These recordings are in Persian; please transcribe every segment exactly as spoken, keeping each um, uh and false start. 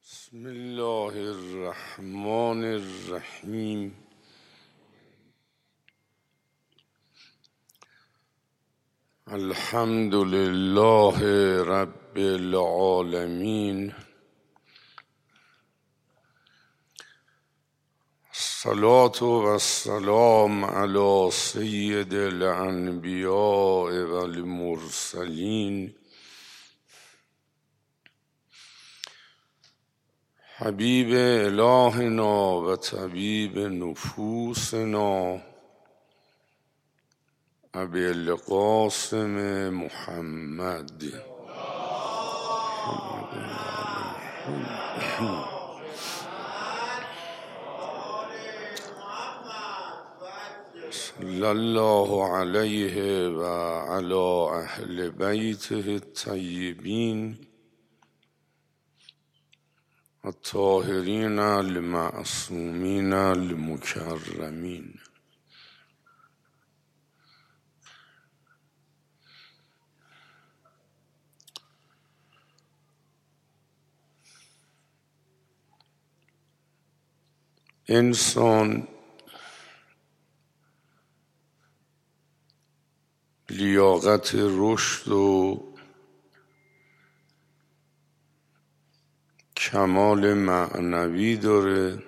بسم الله الرحمن الرحیم. الحمد لله رب العالمین. الصلاة و السلام علی سید الانبیاء و المرسلین حبیب الهنا و طبیب نفوسنا ابی القاسم محمد. صلی الله علیه و علی اهل بیته الطیبین الطاهرین المعصومین المکرمین. انسان لیاقت رشد و کمال معنوی داره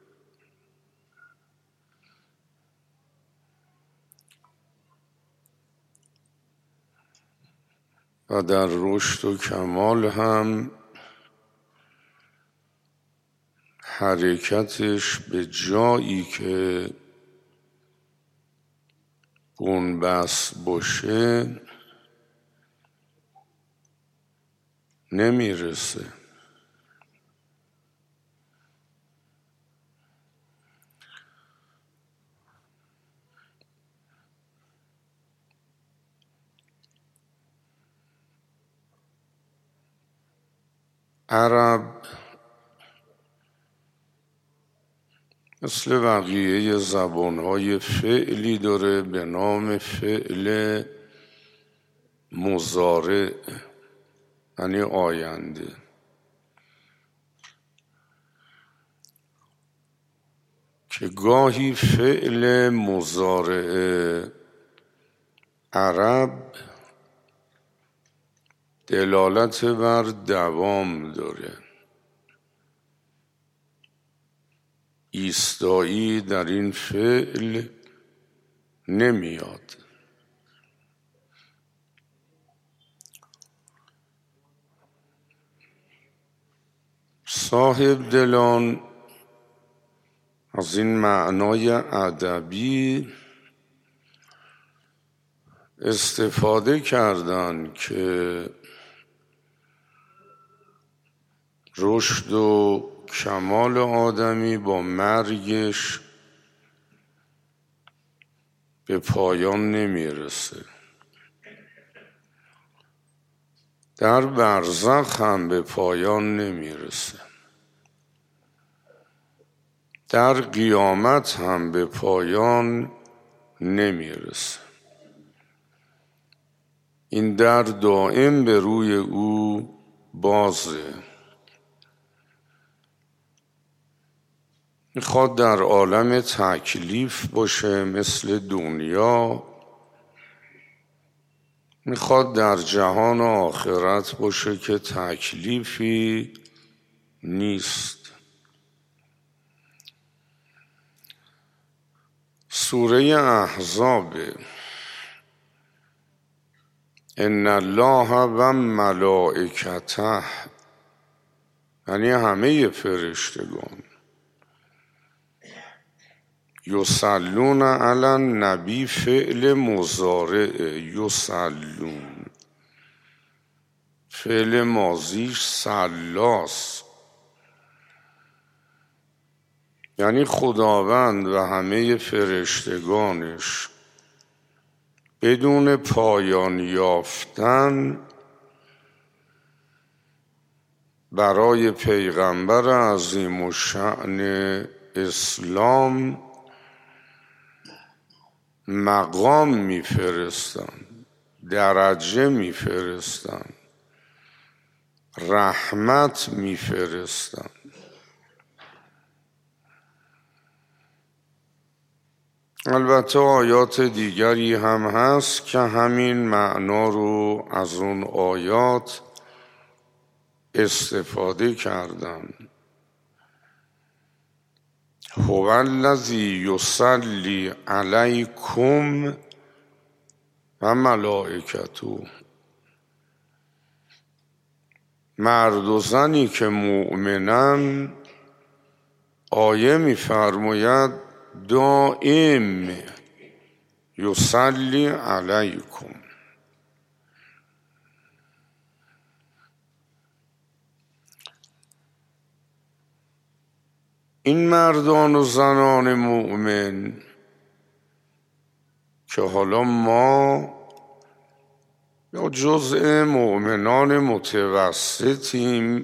و در رشد و کمال هم حرکتش به جایی که بنبست باشه نمیرسه. عرب مثل بقیه زبانهای فعلی داره به نام فعل مضارع، یعنی آینده، که گاهی فعل مضارع عرب دلالت بر دوام داره، ایستایی در این فعل نمیاد. صاحب دلان از این معنای ادبی استفاده کردند که رشد و کمال آدمی با مرگش به پایان نمیرسه، در برزخ هم به پایان نمیرسه، در قیامت هم به پایان نمیرسه. این در دائم به روی او بازه. میخواد در عالم تکلیف باشه مثل دنیا، میخواد در جهان آخرت باشه که تکلیفی نیست. سوره احزاب: ان الله و ملائکته، یعنی همه فرشتگان، یصلون علی النبی، فعل مضارع یصلون، فعل ماضیش صلاست، یعنی خداوند و همه فرشتگانش بدون پایان یافتن برای پیغمبر عظیم الشأن اسلام مقام میفرستن، درجه میفرستن، رحمت میفرستم. البته آیات دیگری هم هست که همین معنا رو از اون آیات استفاده کردن. هو الذی یصلی علیکم و ملائکته. مرد و زنی که مؤمنن، آیه می‌فرماید دائم یصلی علیکم. این مردان و زنان مؤمن که حالا ما یا جزء مؤمنان متوسطیم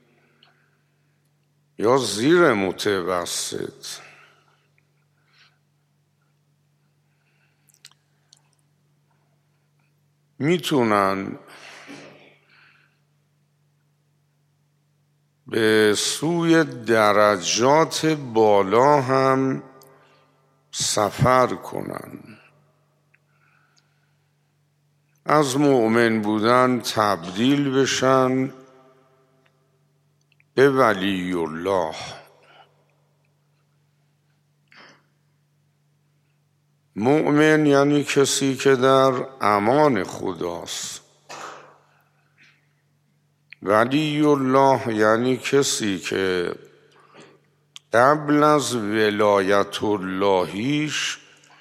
یا زیر متوسط، میتونن به سوی درجات بالا هم سفر کنن. از مؤمن بودن تبدیل بشن به ولی الله. مؤمن یعنی کسی که در امان خداست. ولی الله یعنی کسی که قبل از ولایت اللهیش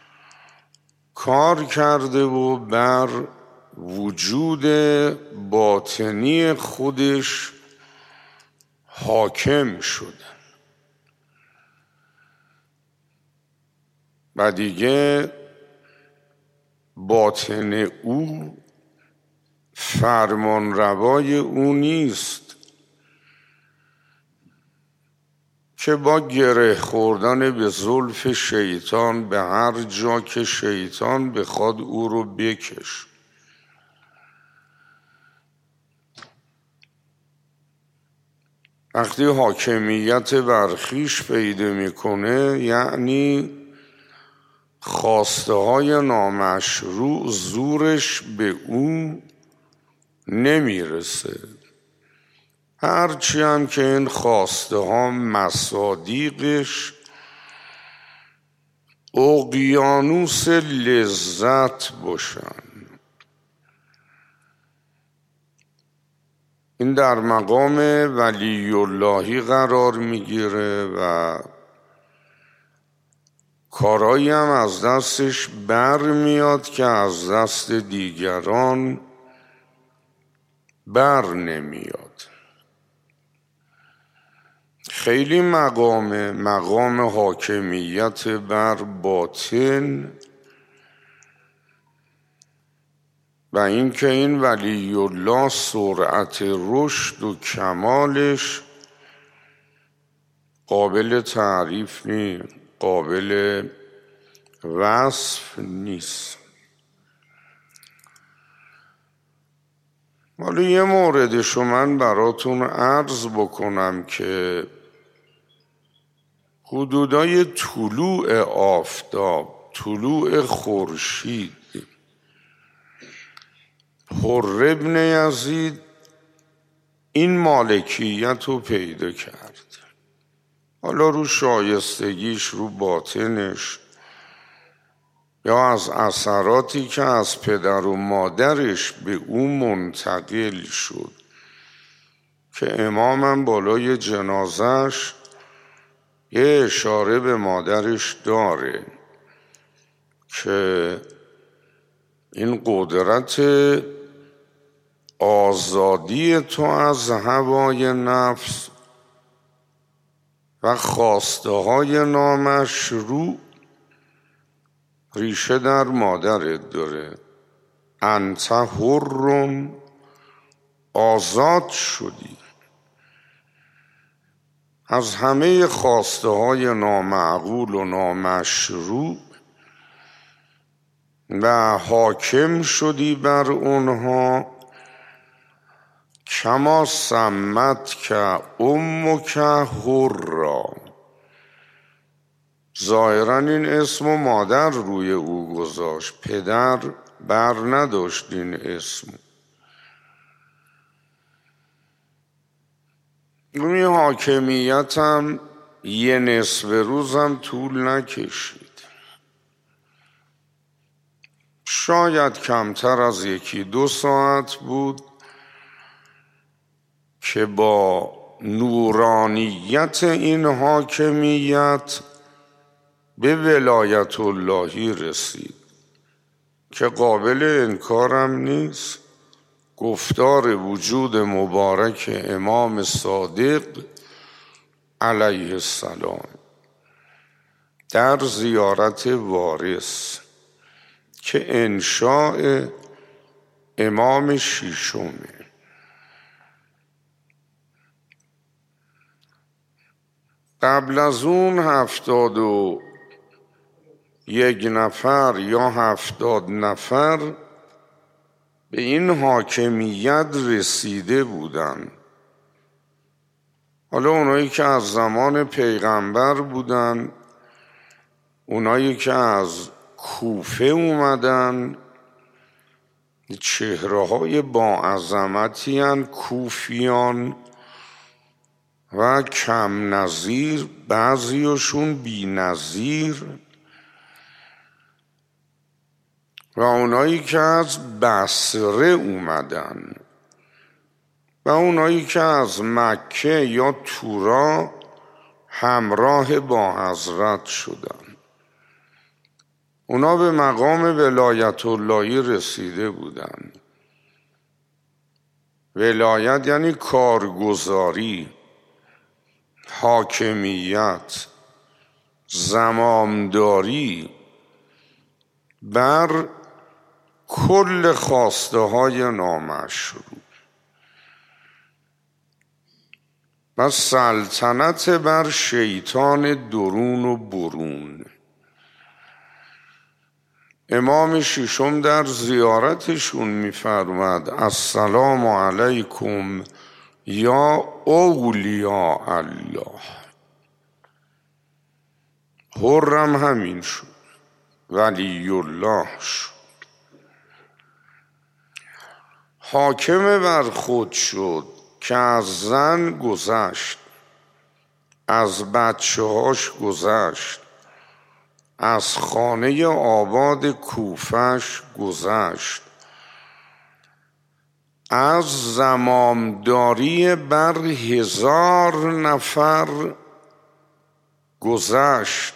کار کرده و بر وجود باطنی خودش حاکم شده و دیگه باطن او فرمان روای او نیست که با گره خوردن به زلف شیطان به هر جا که شیطان بخواد او رو بکش. وقتی حاکمیت بر خویش پیدا میکنه یعنی خواسته های نامشروع زورش به او نمیرسه، هرچی هم که این خواسته ها مصادیقش اقیانوس لذت باشن. این در مقام ولی اللهی قرار میگیره و کارایی هم از دستش بر میاد که از دست دیگران بر نمیاد. خیلی مقام مقام حاکمیت بر باطن و اینکه این ولی الله سرعت رشد و کمالش قابل تعریف نیست، قابل وصف نیست. حالا یه موردشو من براتون عرض بکنم که حدودای طلوع آفتاب، طلوع خورشید، حر ابن یزید این مالکیت رو پیدا کرد. حالا رو شایستگیش، رو باطنش، یا از اثراتی که از پدر و مادرش به او منتقل شد که امامم بالای جنازش یه اشاره به مادرش داره که این قدرت آزادی تو از هوای نفس و خواسته های نامشروع ریشه در مادرت داره. انت حر، آزاد شدی از همه خواسته های نامعقول و نامشروع و حاکم شدی بر اونها کما سمت که امک حرا. ظاهرا این اسم و مادر روی او گذاشت، پدر بر نداشت این اسم. این حاکمیت هم یه نصف روزم طول نکشید، شاید کمتر از یکی دو ساعت بود که با نورانیت این حاکمیت به ولایت اللهی رسید که قابل انکارم نیست. گفتار وجود مبارک امام صادق علیه السلام در زیارت وارث که انشاء امام ششمه. قبل از اون هفتاد و یک نفر یا هفتاد نفر به این حاکمیت رسیده بودن. حالا اونایی که از زمان پیغمبر بودن، اونایی که از کوفه اومدن، چهره های با عظمتی هن کوفیان و کم نظیر، بعضیشون بی نظیر، و اونایی که از بصره اومدن و اونایی که از مکه یا تورا همراه با حضرت شدن. اونا به مقام ولایت اللهی رسیده بودن. ولایت یعنی کارگزاری، حاکمیت، زمامداری بر کل خواسته های نامشروع و سلطنت بر شیطان درون و برون. امام ششم در زیارتشون می‌فرماد السلام علیکم یا اولیاء الله. حرم همین شد، ولی الله شد. حاکم بر خود شد که از زن گذشت، از بچه هاش گذشت، از خانه آباد کوفش گذشت، از زمامداری بر هزار نفر گذشت،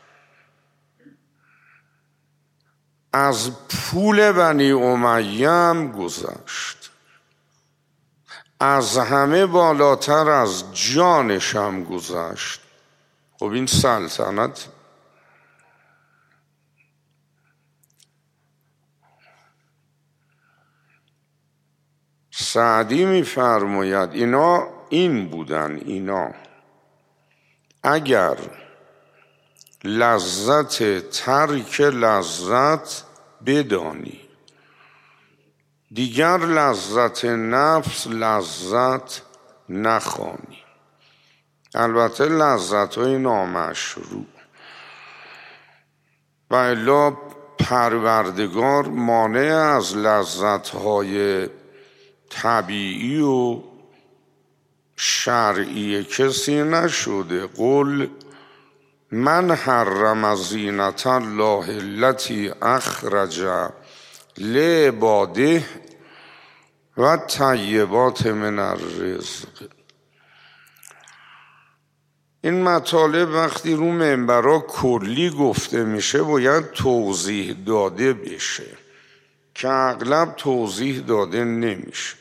از پول بنی امیه هم گذشت، از همه بالاتر از جانش هم گذشت. خب این سلطنت. سعدی می‌فرماید اینا این بودن. اینا اگر لذت ترک لذت بدانی، دیگر لذت نفس لذت نخوانی. البته لذت های نامشروع، و الا پروردگار مانع از لذت های طبیعی و شرعی کسی نشده. قل من حرم زینت الله التي اخرج لعباده و طیبات من الرزق. این مطالب وقتی رو منبرها کلی گفته میشه باید توضیح داده بشه که اغلب توضیح داده نمیشه.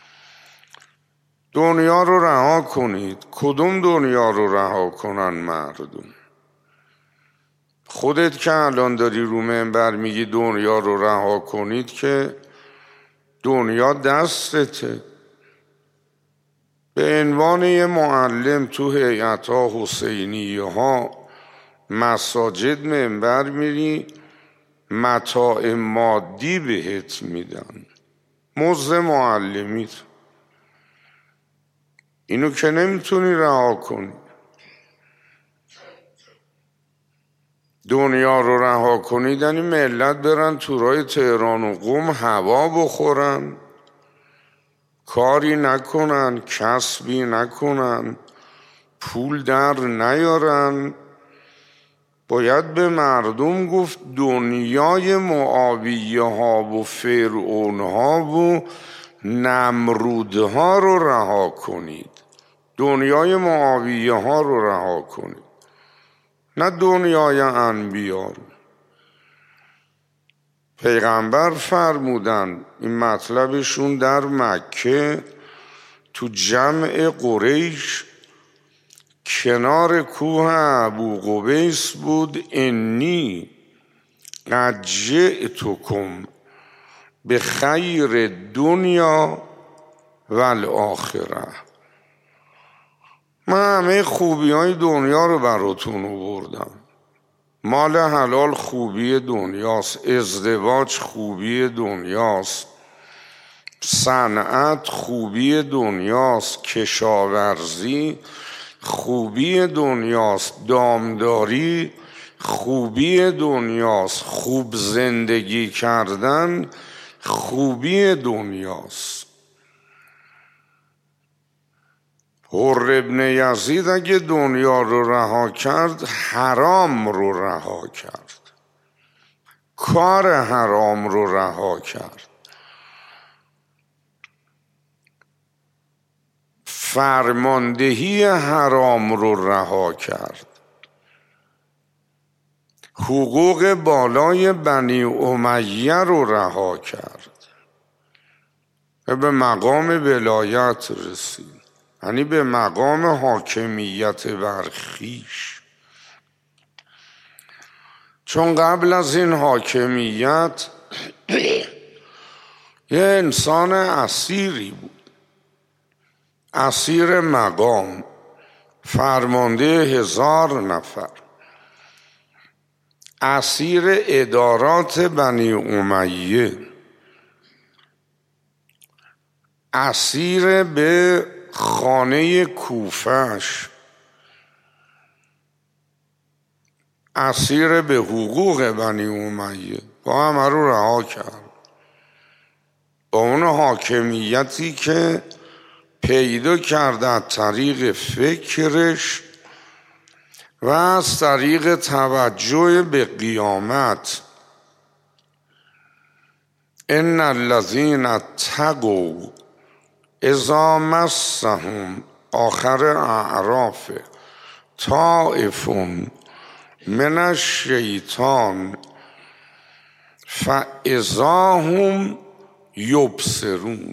دنیا رو رها کنید. کدوم دنیا رو رها کنن مردم؟ خودت که الان داری رو منبر میگی دنیا رو رها کنید که دنیا دستته. به عنوان یه معلم تو هیئت‌ها حسینیه ها مساجد منبر میری، متاع مادی بهت میدن، مزد معلمیت. اینو که نمیتونی رها کنی. دنیا رو رها کنید یعنی ملت برن تورای تهران و قم هوا بخورن، کاری نکنن، کسبی نکنن، پول در نیارن. باید به مردم گفت دنیای معاویه ها و فرعون ها و نمرود ها رو رها کنید، دنیای معاویه ها رو رها کنید، نه دنیای انبیا رو. پیغمبر فرمودن، این مطلبشون در مکه تو جمع قریش کنار کوه ابو قبیس بود، انی قد جئتکم به خیر دنیا و الاخره. من همه خوبی های دنیا رو براتون آوردم. مال حلال خوبی دنیاست، ازدواج خوبی دنیاست، صنعت خوبی دنیاست، کشاورزی خوبی دنیاست، دامداری خوبی دنیاست، خوب زندگی کردن خوبی دنیاست. حر ابن یزید اگه دنیا رو رها کرد حرام رو رها کرد، کار حرام رو رها کرد، فرماندهی حرام رو رها کرد، حقوق بالای بنی امیه رو رها کرد و به مقام ولایت رسید، یعنی به مقام حاکمیت بر خویش. چون قبل از این حاکمیت یه انسان اسیری بود، اسیر مقام، فرمانده هزار نفر، اسیر ادارات بنی امیه، اسیر به خانه کوفهش، اسیر به حقوق بنی امیه، با همه رو رها کرد. با اون حاکمیتی که پیدا کرده از طریق فکرش و از طریق توجه به قیامت. ان الذین اتقوا اذا مسهم، آخر اعراف، طائف من الشیطان فاذا هم یبصرون.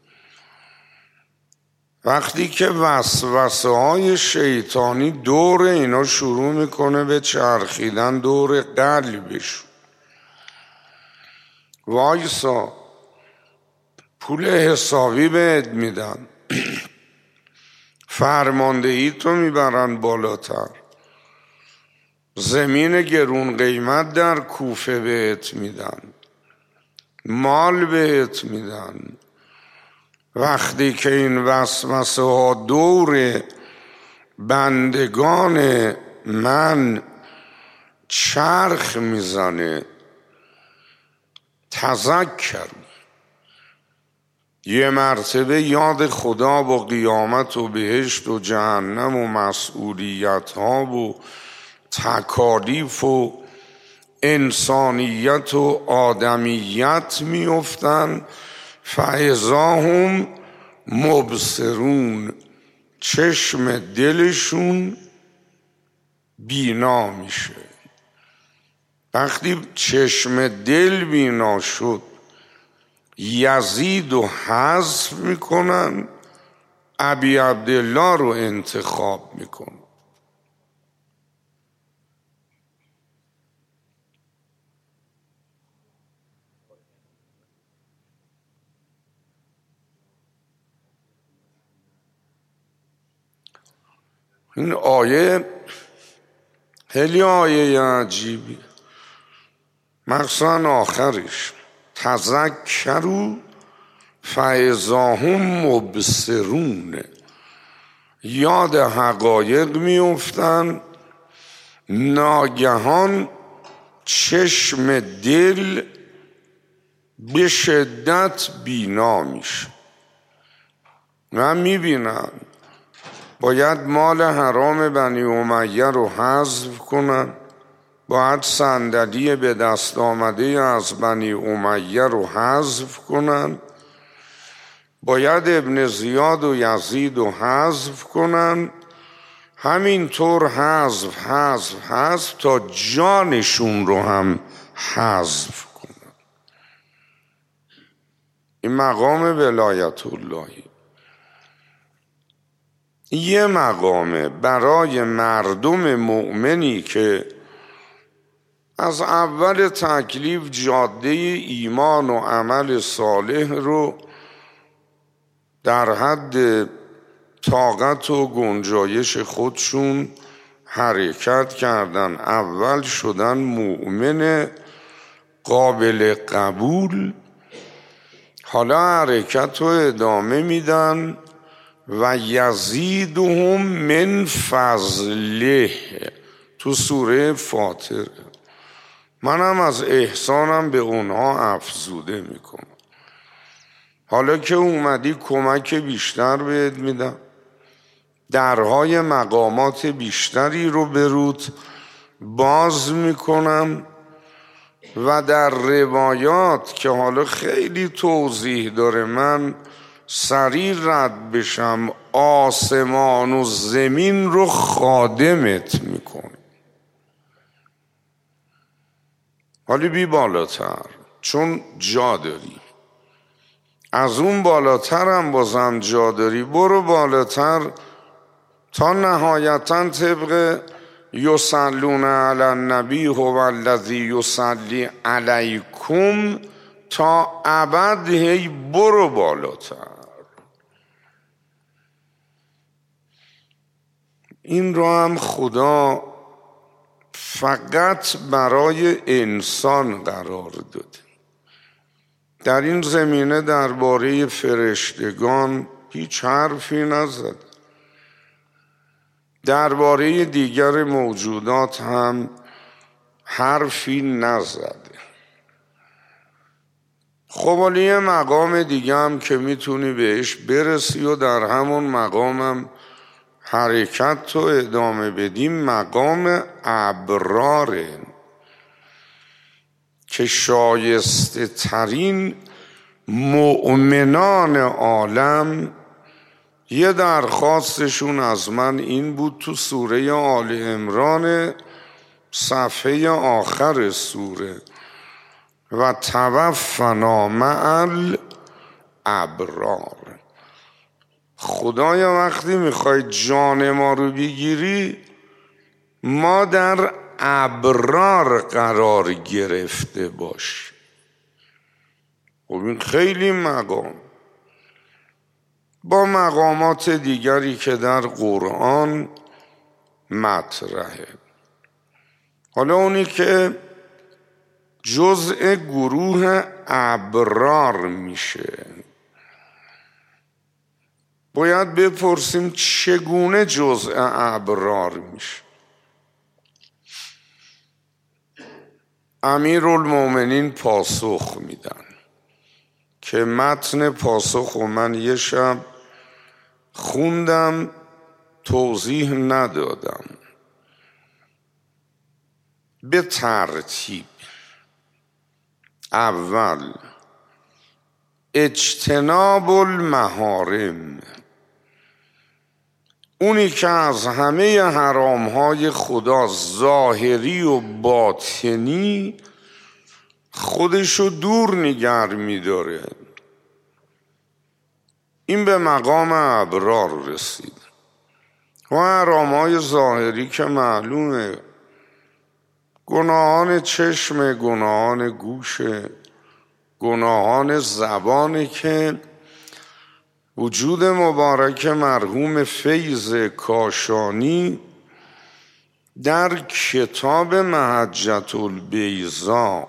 وقتی که وسوسه های شیطانی دور اینا شروع میکنه به چرخیدن دور قلبش، وایسا پول حسابی بهت میدن، فرماندهی تو میبرن بالاتر، زمین گرون قیمت در کوفه بهت میدن، مال بهت میدن. وقتی که این وسوسه ها دور بندگان من چرخ میزنه، تذکر، یه مرتبه یاد خدا و قیامت و بهشت و جهنم و مسئولیت ها و تکالیف و انسانیت و آدمیت میافتن. فاذا هم مبصرون، چشم دلشون بینا میشه. وقتی چشم دل بینا شد یزید و حذف میکنن، ابی عبدالله رو انتخاب میکنن. این آیه خیلی آیه عجیبی، مخصوصا آخرش، تذکروا فاذا هم مبصرون. یاد حقایق میافتند، ناگهان چشم دل به شدت بینا میشه و میبینن باید مال حرام بنی امیه رو حذف کنن، باید صندلی به دست آمده از بنی امیه رو حذف کنن، باید ابن زیاد و یزید رو حذف کنن، همینطور حذف حذف حذف تا جانشون رو هم حذف کنن. این مقام ولایت اللهی یه مقامه برای مردم مؤمنی که از اول تکلیف جاده ایمان و عمل صالح رو در حد طاقت و گنجایش خودشون حرکت کردن، اول شدن مؤمن قابل قبول، حالا حرکت رو ادامه میدن و یزیدهم من فضله تو سوره فاطر. منم از احسانم به اونها افزوده میکنم. حالا که اومدی کمک بیشتر بهت میدم، درهای مقامات بیشتری رو برود باز میکنم و در روایات که حالا خیلی توضیح داره من سریع رد بشم، آسمان و زمین رو خادمت میکنه. حالی بی بالاتر چون جا داری، از اون بالاتر هم بازم جا داری، برو بالاتر تا نهایتا طبق یصلون علی النبی هو الذی یصلی علیکم تا ابد، هی برو بالاتر. این رو هم خدا فقط برای انسان قرار داده. در این زمینه درباره فرشتگان هیچ حرفی نزد، درباره دیگر موجودات هم حرفی نزده. خب ولی یه مقام دیگه هم که میتونی بهش برسی و در همون مقامم حرکت تو ادامه بدیم، مقام ابراره که شایسته ترین مؤمنان عالم یه درخواستشون از من این بود تو سوره آل عمران صفحه آخر سوره، و توفنا مع الابرار. خدایا وقتی میخوای جان ما رو بگیری ما در ابرار قرار گرفته باش. خب این خیلی مقام با مقامات دیگری که در قرآن مطرحه. حالا اونی که جزء گروه ابرار میشه، باید بپرسیم چگونه جزء ابرار میشه. امیرالمومنین پاسخ میدن که متن پاسخ و من یه شب خوندم توضیح ندادم. به ترتیب: اول اجتناب المحارم، اونی که از همه حرامهای خدا ظاهری و باطنی خودشو دور نگر میداره، این به مقام ابرار رسید. و حرامهای ظاهری که معلومه، گناهان چشم، گناهان گوش، گناهان زبانه که وجود مبارک مرحوم فیض کاشانی در کتاب محجة البیضاء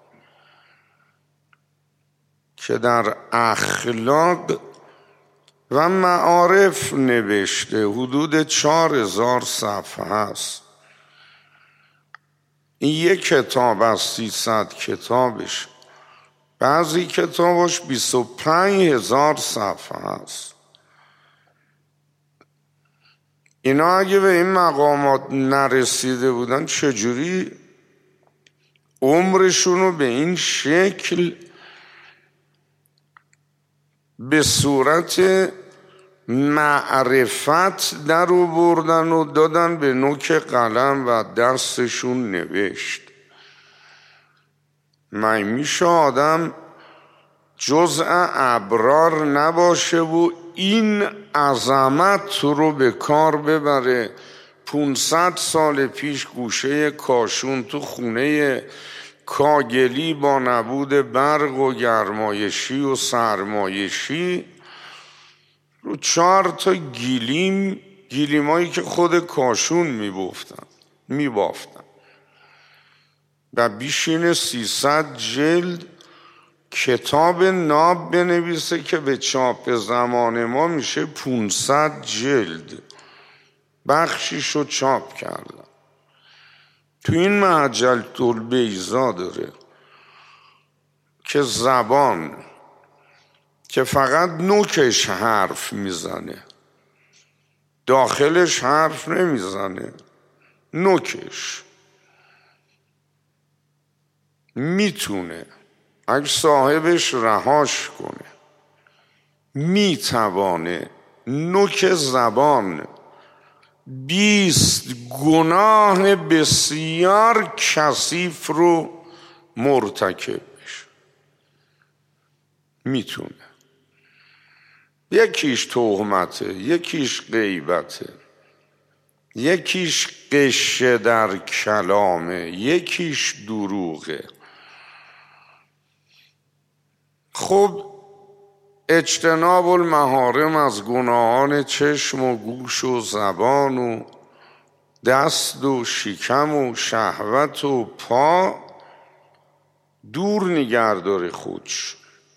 که در اخلاق و معارف نوشته، حدود چهار هزار صفحه هست. این یک کتاب از سیصد کتابش، بعضی کتابش بیست و پنج هزار صفحه هست. اینا اگه به این مقامات نرسیده بودن چجوری عمرشون رو به این شکل به صورت معرفت در آوردن و دادن به نوک قلم و دستشون نوشت؟ من میشه آدم جزء ابرار نباشه و این عظمت رو به کار ببره؟ پونصد سال پیش گوشه کاشون تو خونه کاگلی با نبود برق و گرمایشی و سرمایشی رو چهار تا گیلیم، گیلیمایی که خود کاشون میبافتن میبافتن و بیشین سیصد جلد کتاب ناب بنویسه که به چاپ زمان ما میشه پونصد جلد. بخشیشو چاپ کردن. تو این معجل البیضا داره که زبان که فقط نوکش حرف میزنه، داخلش حرف نمیزنه، نوکش میتونه اگه صاحبش رهاش کنه میتوانه نوک زبان بیست گناه بسیار کثیف رو مرتکب بشه. میتونه. یکیش تهمته، یکیش غیبته، یکیش قشه در کلامه، یکیش دروغه. خب اجتناب المحارم از گناهان چشم و گوش و زبان و دست و شکم و شهوت و پا دور نگه داره خودش.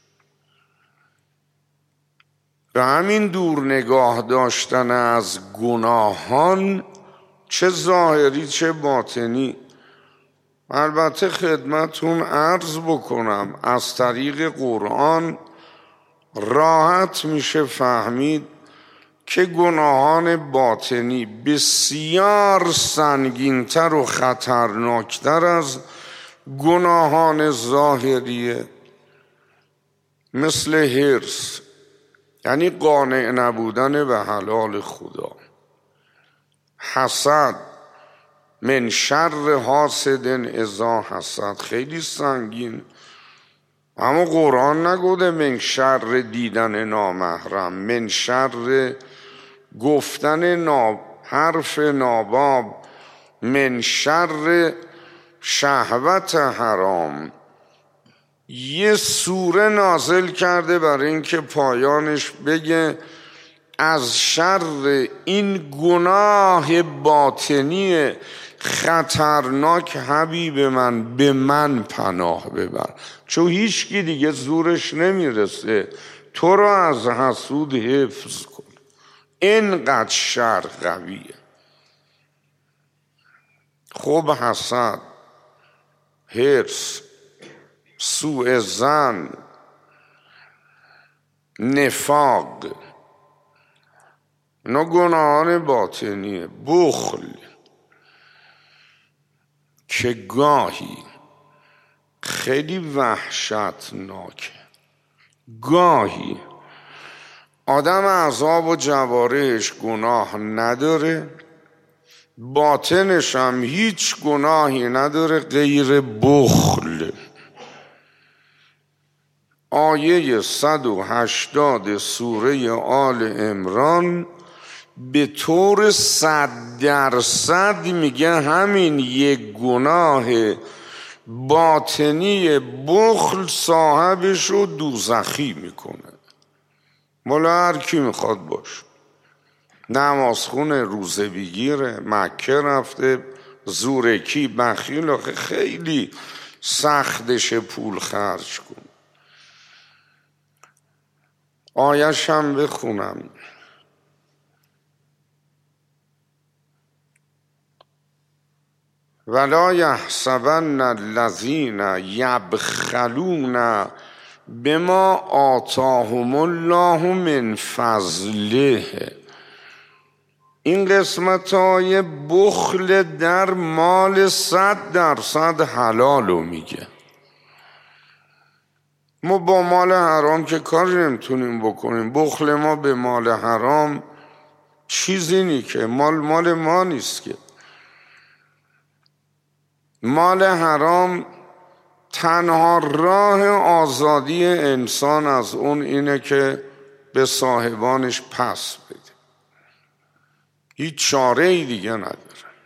به همین دور نگاه داشتن از گناهان، چه ظاهری چه باطنی، البته خدمتون عرض بکنم از طریق قرآن راحت میشه فهمید که گناهان باطنی بسیار سنگینتر و خطرناکتر از گناهان ظاهریه. مثل حرص، یعنی قانع نبودن به حلال خدا. حسد، من شر حاسد اذا حسد، خیلی سنگین. اما قرآن نگوده من شر دیدن نامحرم، من شر گفتن ناب حرف ناباب، من شر شهوت حرام. یه سوره نازل کرده برای اینکه پایانش بگه از شر این گناه باطنی خطرناک حبیب من به من پناه ببر، چون هیچ کی دیگه زورش نمیرسه تو رو از حسود حفظ کن. اینقدر شر قویه. خب حسد، حرص، سوء ظن، نفاق، اینا گناهان باطنیه. بخل که گاهی خیلی وحشتناکه، گاهی آدم اعضاب و جوارحش گناه نداره، باطنش هم هیچ گناهی نداره غیر بخل. آیه صد و هشتاد سوره آل عمران به طور صد درصد میگه همین یک گناه باطنی بخل صاحبش رو دوزخی میکنه. مولا هر کی میخواد باش، نمازخونه، روزه بگیره، مکه رفته، زورکی، بخیل، آخه خیلی سختش پول خرج کن. آیش هم بخونم. ولا یحسبن الذین یبخلون بما آتاهم الله من فضله. این قسمت های بخل در مال صد درصد حلال رو میگه. ما با مال حرام که کاری نمیتونیم بکنیم. بخل ما به مال حرام چیزی نی که مال مال ما نیست که. مال حرام تنها راه آزادی انسان از اون اینه که به صاحبانش پس بده. هیچ چاره ای دیگه نداره.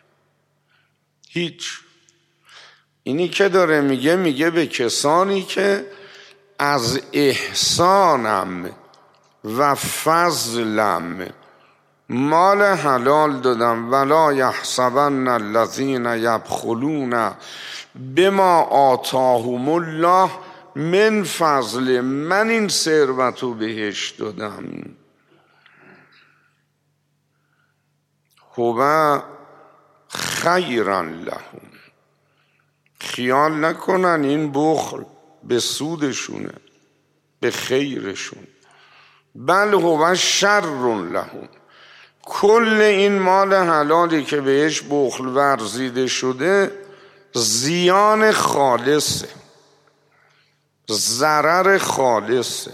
هیچ. اینی که داره میگه میگه به کسانی که از احسانم و فضلم مال حلال دادم. ولا یحسبن الذین یبخلون بما آتاهم الله من فضل. من این ثروت رو بهش دادم. هو خیرا لهم. خیال نکنن این بخل به سودشونه، به خیرشون. بل هو شر لهم. کل این مال حلالی که بهش بخل ورزیده شده زیان خالصه، ضرر خالصه.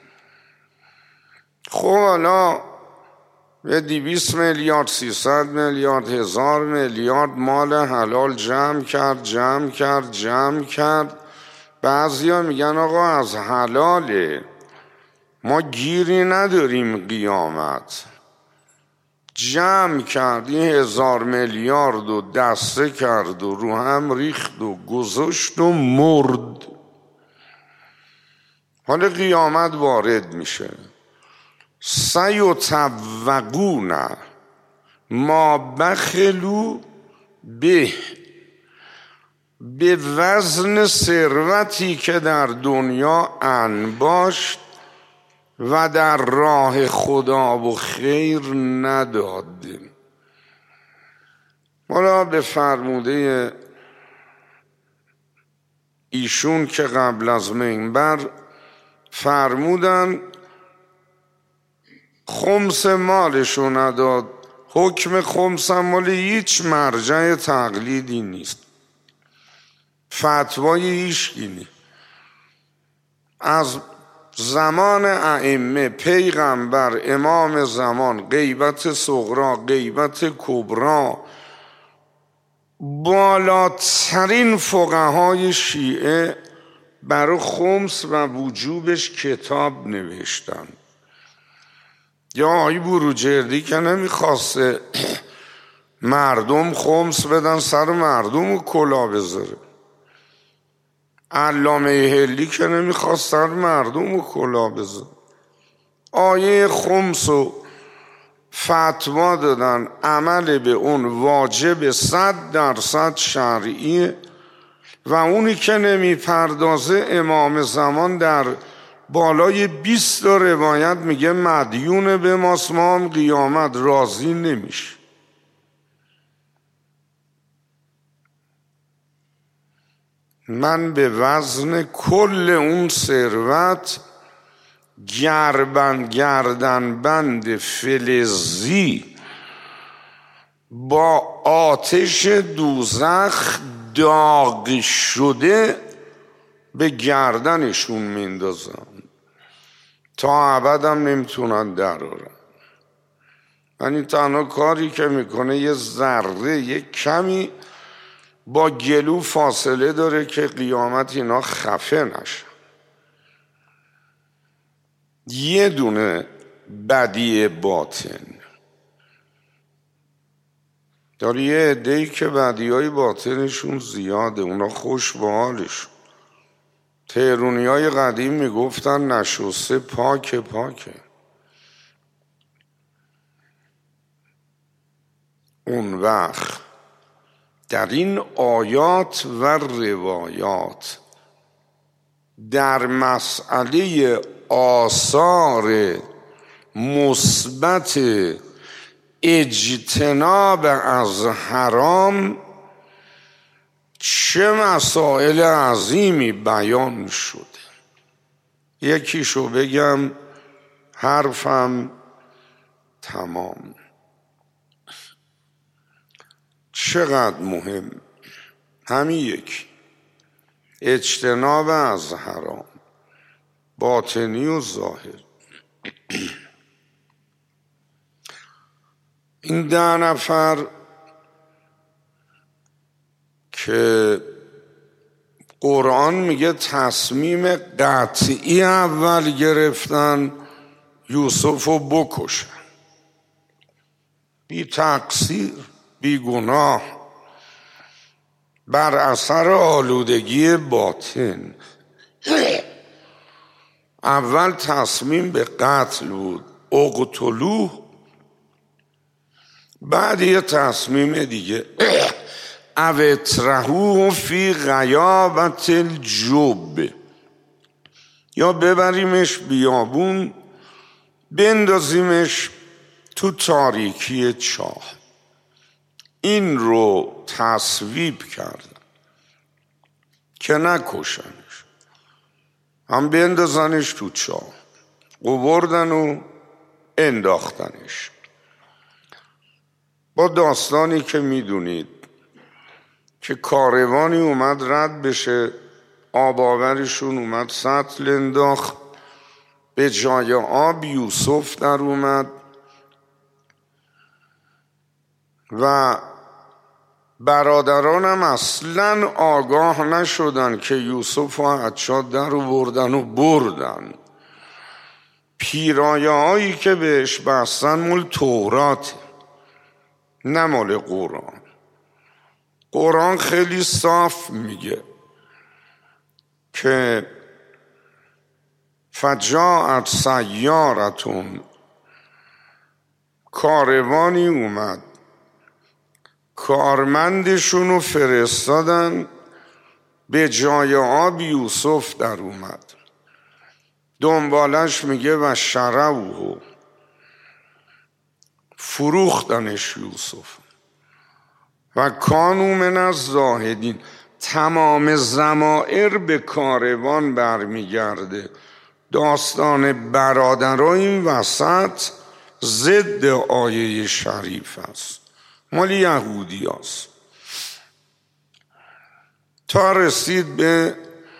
خب حالا به دویست میلیارد، سیصد میلیارد، هزار میلیارد مال حلال جمع کرد جمع کرد جمع کرد. بعضیا میگن آقا از حلاله، ما گیری نداریم قیامت. جمع کرد این هزار میلیارد و دسته کرد و رو هم ریخت و گذاشت و مرد. حالا قیامت وارد میشه. سیطوقون ما بخلوا به. به وزن ثروتی که در دنیا انباشت و در راه خدا و خیر نداده. حالا به فرموده ایشون که قبل از منبر فرمودن خمس مالشو نداد. حکم خمس مال هیچ مرجع تقلیدی نیست، فتوای هیچکی نیست. از زمان ائمه، پیغمبر، امام زمان، غیبت صغرا، غیبت کبرا، بالاترین فقهای شیعه برای خمس و وجوبش کتاب نوشتن. یا آقای بروجردی که نمیخواسته مردم خمس بدن سر مردم و کلا بذاره. علامه هلی که نمیخواست سر مردم و کلا بذاره. آیه خمس و فتوا دادن، عمل به اون واجب صد درصد شرعیه و اونی که نمیپردازه امام زمان در بالای بیست روایت میگه مدیون به ماست، ما هم قیامت راضی نمیشه. من به وزن کل اون ثروت گربند گردن بند فلزی با آتش دوزخ داغ شده به گردنشون میندازم تا ابدم نمیتونن درارن. یعنی تنها کاری که میکنه یه ذره، یه کمی با گلو فاصله داره که قیامت اینا خفه نشن. یه دونه بدی باطن داره، یه عده‌ای که بدی های باطنشون زیاده، اونا خوش به حالشون. تهرونی های قدیم میگفتن نشسته پاک پاکه. اون وقت در این آیات و روایات در مسئله آثار مثبت اجتناب از حرام چه مسائل عظیمی بیان شده. یکیشو بگم حرفم تمام. چقدر مهم همین یک اجتناب از حرام، باطنی و ظاهر. این ده نفر که قرآن میگه تصمیم قطعی اول گرفتن یوسف رو بکشن، بی تقصیر، بی گناه، بر اثر آلودگی باطن. اول تصمیم به قتل بود، اقتلوه. بعد یه تصمیم دیگه، او اطرحوه فی غیابت الجب، یا ببریمش بیابون بندازیمش تو تاریکی چاه. این رو تصویب کردن که نکشنش، هم بندازنش تو چاه. قبردن و انداختنش. با داستانی که میدونید که کاروانی اومد رد بشه، آب آوریشون اومد سطل انداخت، به جای آب یوسف در اومد و برادرانم اصلا آگاه نشدن که یوسف و حجاج در آوردن و بردن. پیرایه هایی که بهش بستن مال تورات، نه مال قرآن. قرآن خیلی صاف میگه که فجاءت سیارتون، کاروانی اومد، کارمندشونو فرستادن، به جای آب یوسف در اومد. دنبالش میگه و شروه، فروختنش یوسف. و کانوا من الزاهدین. تمام ضمائر به کاروان برمیگرده. داستان برادرها این وسط ضد آیه شریف است، مال یهودی است. تا رسید به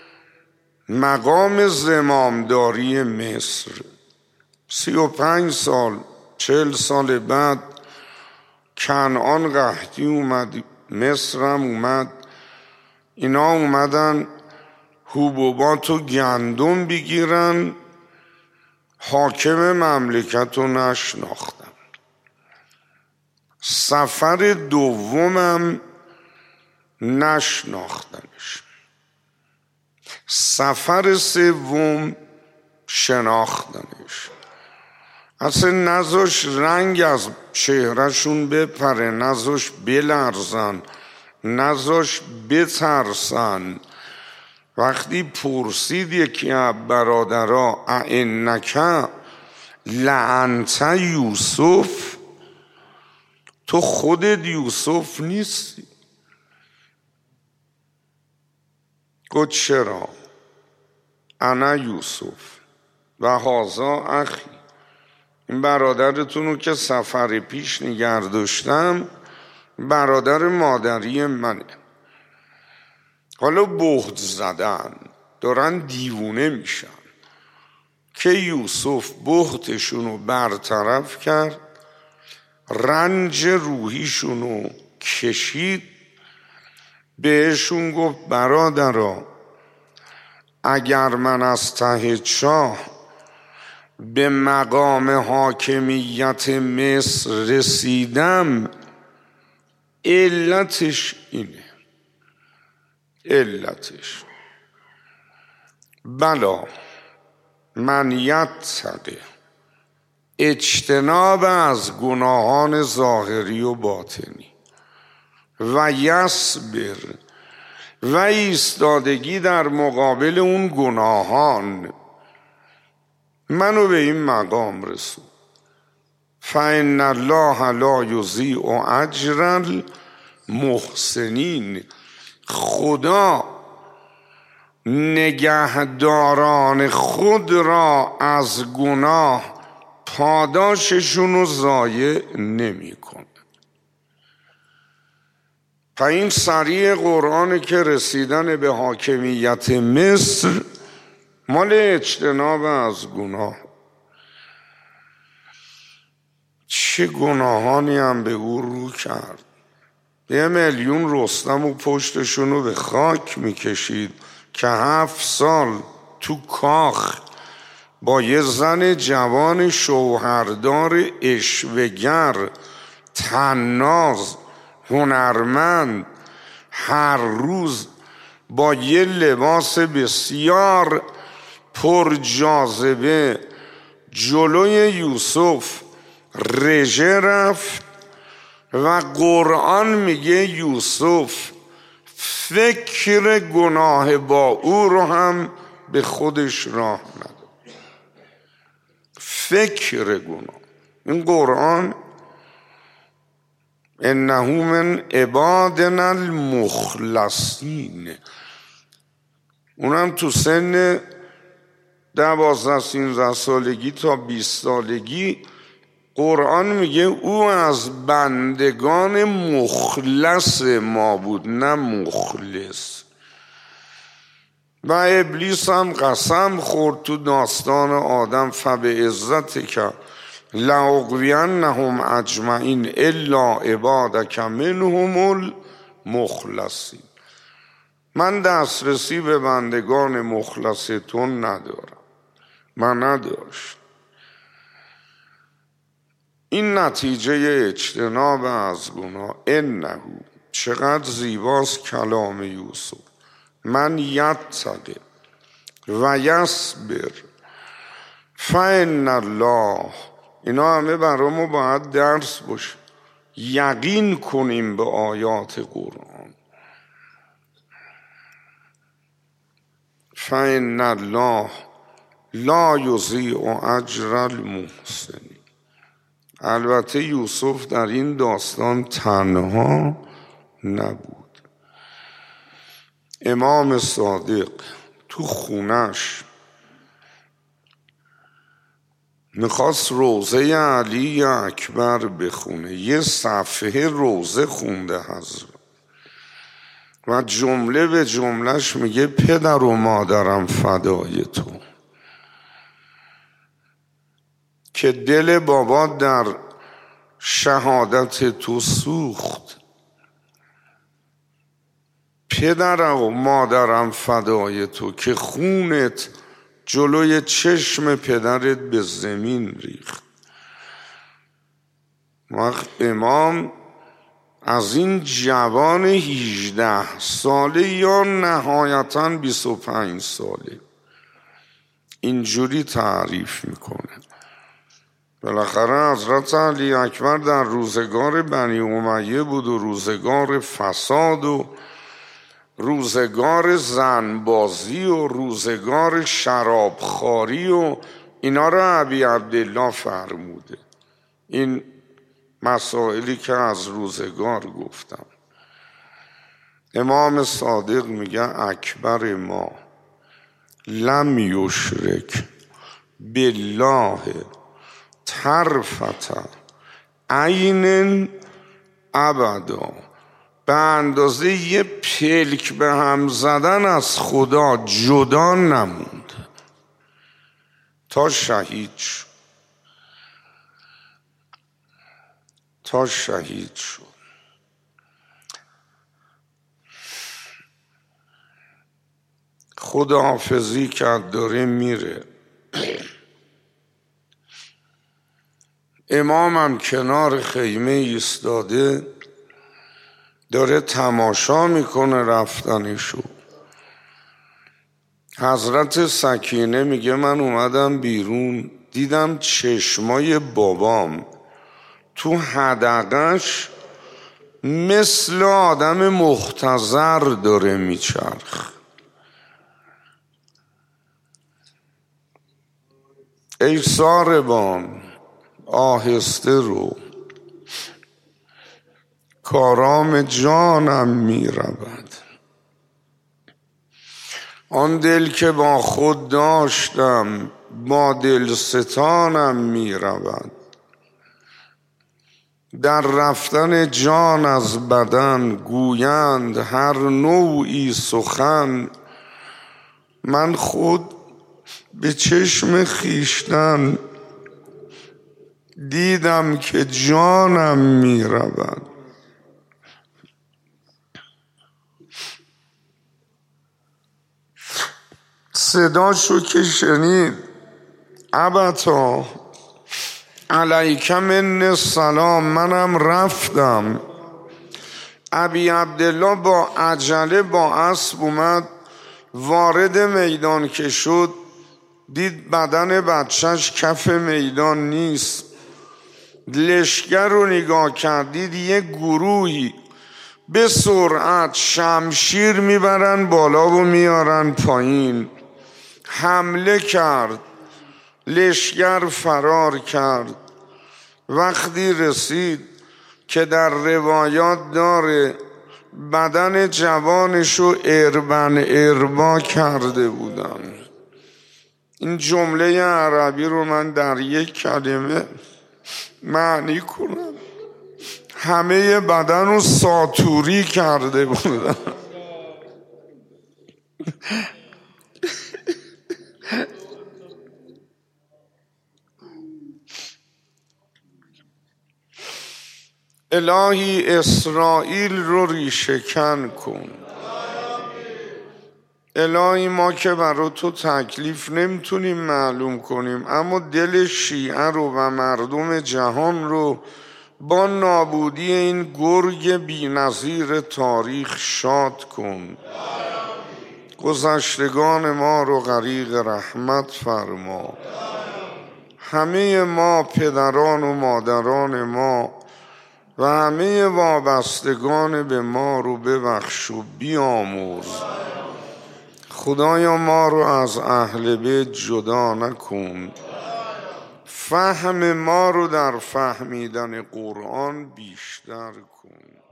مقام زمامداری مصر. سی و پنج سال چهل سال بعد کنعان قحطی اومد، مصرم اومد. اینا اومدن حبوبات و گندم بگیرن، حاکم مملکت رو نشناختن. سفر دومم نشناختنش، سفر سوم شناختنش. اصلا نذاش رنگ از چهرهشون بپره، نذاش بلرزن، نذاش بترسن. وقتی پرسید یکی از برادرها ائنک لانت یوسف، تو خودت یوسف نیستی؟ گفت چرا؟ انا یوسف و هذا اخی، این برادرتون رو که سفر پیش نگه داشتم برادر مادری منه. حالا بهت زدن، دارن دیوونه میشن که یوسف بهتشون رو برطرف کرد، رنج روحیشون رو کشید. بهشون گفت برادرها، اگر من از ته چاه به مقام حاکمیت مصر رسیدم، علتش اینه، علتش بلا من یتقی، اجتناب از گناهان ظاهری و باطنی، و یصبر، و ایستادگی در مقابل اون گناهان. منو به این مقام رسون. فإن الله لا یضیع اجر المحسنین. خدا نگهداران خود را از گناه پاداششون رو ضایع نمی کنه. پس این سریع قرآن که رسیدن به حاکمیت مصر مال اجتناب از گناه. چه گناهانی هم به او رو کرد. یه میلیون رستم و پشتشون رو به خاک میکشید که هفت سال تو کاخ با یه زن جوان شوهردار اشوه‌گر طناز هنرمند هر روز با یه لباس بسیار پر جاذبه جلوی یوسف رژه رفت و قرآن میگه یوسف فکر گناه با او رو هم به خودش راه نداد. فکر گناه. این قرآن انه من عبادنا المخلصین، اونم تو سن دوازده سیزده سالگی تا بیست سالگی قرآن میگه او از بندگان مخلص ما بود، نه مخلص. و ابلیس هم قسم خورد تو داستان آدم فبعزتک لأغوینهم اجمعین الا عبادک منهم المخلصین. من دسترسی به بندگان مخلصتون ندارم، من نداشت. این نتیجه اجتناب از گناه. انه چقدر زیباست کلام یوسف. من یتقی و یصبر فإن الله. اینا همه برامو باید درس باشه. یقین کنیم به آیات قرآن. فإن الله لا یضیع اجر المحسنین. البته یوسف در این داستان تنها نبود. امام صادق تو خونش میخواست روضه علی اکبر بخونه، یه صفحه روضه خونده حضرت و جمله به جملهش میگه پدر و مادرم فدای تو، که دل بابا در شهادت تو سوخت. پدر و مادرم فدای تو که خونت جلوی چشم پدرت به زمین ریخت. وقت امام از این جوان هجده ساله یا نهایتاً بیست و پنج ساله اینجوری تعریف میکنه. بالاخره حضرت علی اکبر در روزگار بنی امیه بود و روزگار فساد و روزگار زنبازی و روزگار شرابخواری و اینا را ابی عبدالله فرموده. این مسائلی که از روزگار گفتم. امام صادق میگه اکبر ما لم یشرک بالله طرفة عین ابدا. به اندازه یه پلک به هم زدن از خدا جدا نموند تا شهید شد. تا شهید شد. خداحافظی کرد داره میره. امامم کنار خیمه ایستاده داره تماشا میکنه رفتنشو. حضرت سکینه میگه من اومدم بیرون دیدم چشمای بابام تو حدقش مثل آدم مختضر داره میچرخ. ای ساربان آهسته رو، کارام جانم می رود. آن دل که با خود داشتم با دل ستانم می رود. در رفتن جان از بدن گویند هر نوعی سخن، من خود به چشم خویشتن دیدم که جانم می رود. صداشو که شنید ابتا علیک من السلام، منم رفتم. ابی عبدالله با عجله با اسب اومد، وارد میدان که شد دید بدن بچهش کف میدان نیست. لشگر رو نگاه کردید یه گروهی به سرعت شمشیر میبرن بالا و میارن پایین. حمله کرد، لشگر فرار کرد. وقتی رسید که در روایات داره بدن جوانشو اربن اربا کرده بودن. این جمله عربی رو من در یک کلمه معنی کنم، همه بدن رو ساتوری کرده بودن. الهی اسرائیل رو ریشه‌کن کن. الهی ما که برای تو تکلیف نمیتونیم معلوم کنیم، اما دل شیعه رو و مردم جهان رو با نابودی این گرگ بی‌نظیر تاریخ شاد کن. گذشتگان ما رو غریق رحمت فرما. همه ما، پدران و مادران ما و همه وابستگان به ما رو ببخش و بیامرز. خدایا ما رو از اهل بیت جدا نکن. فهم ما رو در فهمیدن قرآن بیشتر کن.